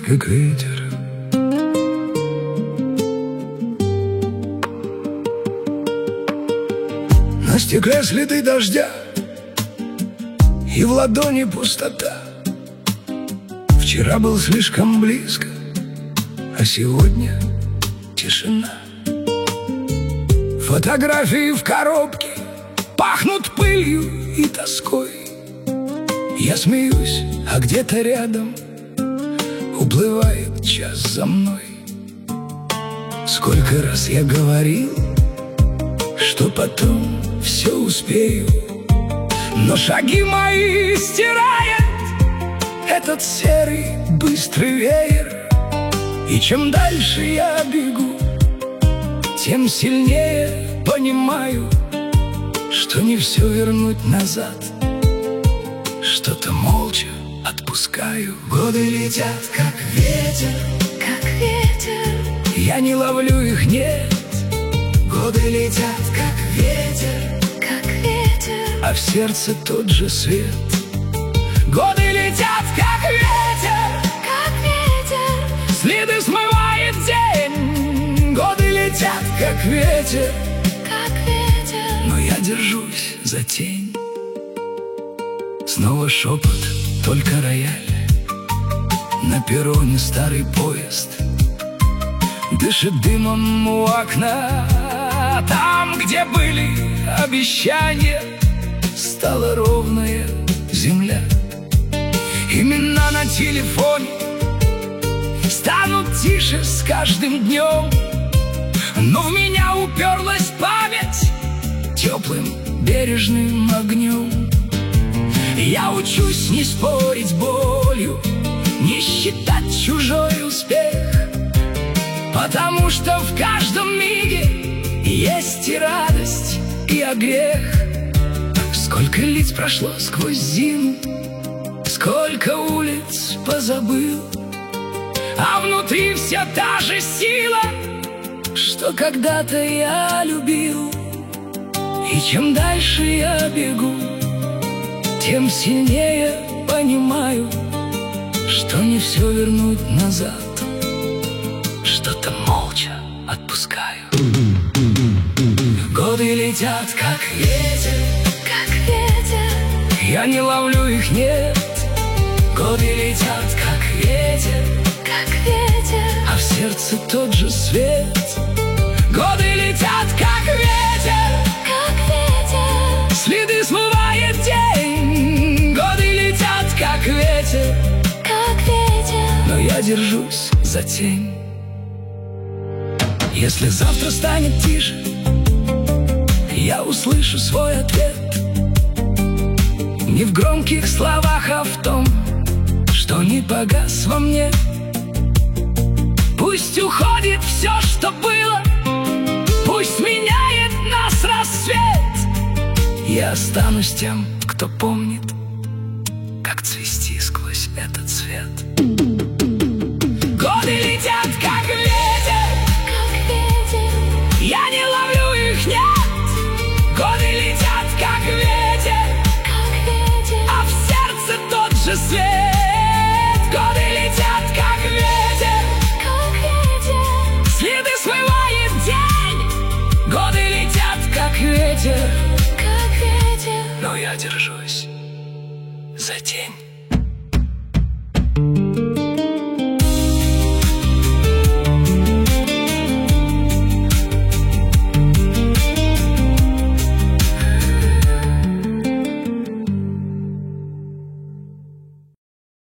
как ветер. На стекле следы дождя, и в ладони пустота. Вчера был слишком близко, а сегодня тишина. Фотографии в коробке пахнут пылью и тоской. Я смеюсь, а где-то рядом уплывает час за мной. Сколько раз я говорил, что потом все успею, но шаги мои стирает этот серый быстрый веер. И чем дальше я бегу, тем сильнее понимаю, что не все вернуть назад. Что-то молча отпускаю. Годы летят, как ветер, как ветер. я не ловлю их, нет. Годы летят, как ветер, как ветер. а в сердце тот же свет. Годы летят, как ветер, как ветер. следы смывает день. Годы летят, как ветер, как ветер. но я держусь за тень. Снова шепот, только рояль. На перроне старый поезд дышит дымом у окна. Там, где были обещания, стала ровная земля. Имена на телефоне станут тише с каждым днем, но в меня уперлась память теплым бережным огнем. Я учусь не спорить с болью, не считать чужой успех, потому что в каждом миге есть и радость, и грех. Сколько лиц прошло сквозь зиму, сколько улиц позабыл, а внутри все та же сила, что когда-то я любил. И чем дальше я бегу, тем сильнее понимаю, что не все вернуть назад. Что-то молча отпускаю. Годы летят, как ветер, как ветер. я не ловлю их, нет. Годы летят, как ветер, как ветер. а в сердце тот же свет. Годы летят, как ветер, как ветер. следы смывает день. Годы летят, как ветер, как ветер. но я держусь за тень. Если завтра станет тише, я услышу свой ответ. Не в громких словах, а в том, что не погас во мне. Пусть уходит все, что было, пусть меняет нас рассвет. Я останусь тем, кто помнит, как цвести сквозь этот свет. Годы летят, как ветер, как ветер. я не ловлю их, нет. Годы летят, как ветер, как ветер. а в сердце тот же свет. Годы летят, как ветер, как ветер. следы смывает день. Годы летят, как ветер, как ветер. но я держусь за тень.